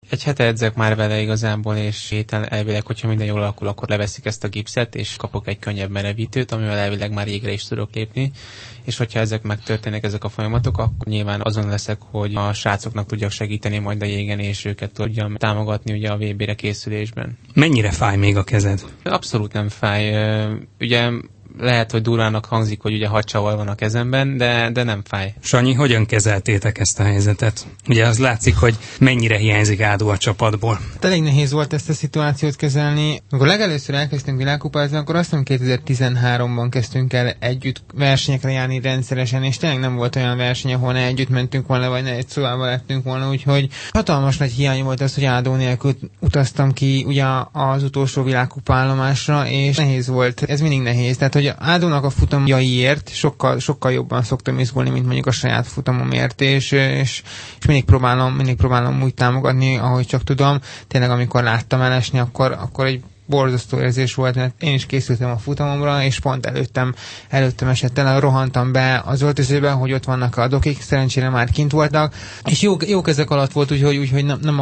Egy hete edzek már vele igazából, és héten elvileg, hogyha minden jól alakul, akkor leveszik ezt a gipszet, és kapok egy könnyebb merevítőt, amivel elvileg már jégre is tudok lépni. És hogyha ezek megtörténnek, ezek a folyamatok, akkor nyilván azon leszek, hogy a srácoknak tudjak segíteni majd a jégen, és őket tudjam támogatni ugye a VB-re készülésben. Mennyire fáj még a kezed? Abszolút nem fáj. Ugye lehet, hogy durvának hangzik, hogy ugye hadcsavall van a kezemben, de nem fáj. Sanyi, hogyan kezeltétek ezt a helyzetet? Ugye az látszik, hogy mennyire hiányzik Ádó a csapatból. Elég nehéz volt ezt a szituációt kezelni. Amikor legelőször elkezdtünk világkupázni, akkor azt hiszem 2013-ban kezdtünk el együtt versenyekre járni rendszeresen, és tényleg nem volt olyan verseny, ahol ne együtt mentünk volna, vagy ne egy szobába lettünk volna, úgyhogy hatalmas nagy hiány volt az, hogy Ádó nélkül utaztam ki ugye az utolsó világkupa állomásra, és nehéz volt. Ez mindig nehéz. Tehát, hogy Ádónak a futamjaiért sokkal jobban szoktam izgulni, mint mondjuk a saját futamomért, és mindig próbálom úgy támogatni, ahogy csak tudom. Tényleg, amikor láttam elesni, akkor egy borzasztó érzés volt, mert én is készültem a futamomra, és pont előttem esett el, rohantam be az öltözőbe, hogy ott vannak a dokik, szerencsére már kint voltak, és jó kezek alatt volt, úgyhogy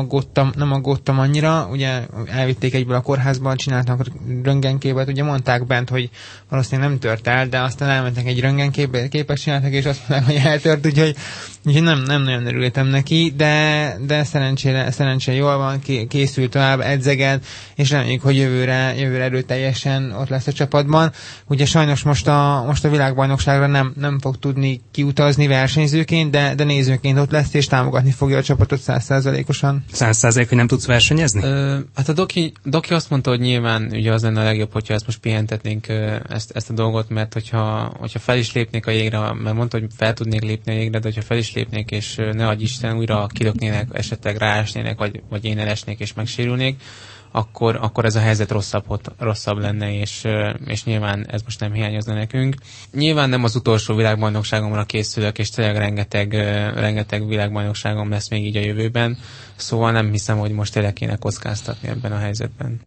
nem aggódtam annyira, ugye elvitték egyből a kórházba, csináltak röntgenképet, ugye mondták bent, hogy valószínűleg nem tört el, de aztán elmentek egy röntgenképet csináltak, és azt mondták, hogy eltört, úgyhogy nem nagyon örültem neki, de szerencsére jól van, készült tovább, edzeged, és reméljük, hogy jövőre erőteljesen ott lesz a csapatban. Ugye sajnos most a világbajnokságra nem fog tudni kiutazni versenyzőként, de nézőként ott lesz, és támogatni fogja a csapatot 100%-osan. 100%, hogy nem tudsz versenyezni? Hát a Doki azt mondta, hogy nyilván ugye az lenne a legjobb, hogyha ezt most pihentetnénk ezt a dolgot, mert hogyha fel is lépnék a jégre, mert mondta, hogy fel tudnék lépni a jégre, de hogyha fel is lépnék, és ne adj Isten, újra kilöknének, esetleg ráesnének, vagy én elesnék és megsérülnék, akkor ez a helyzet rosszabb lenne, és nyilván ez most nem hiányozna nekünk. Nyilván nem az utolsó világbajnokságomra készülök, és tényleg rengeteg világbajnokságom lesz még így a jövőben, szóval nem hiszem, hogy most tényleg kéne kockáztatni ebben a helyzetben.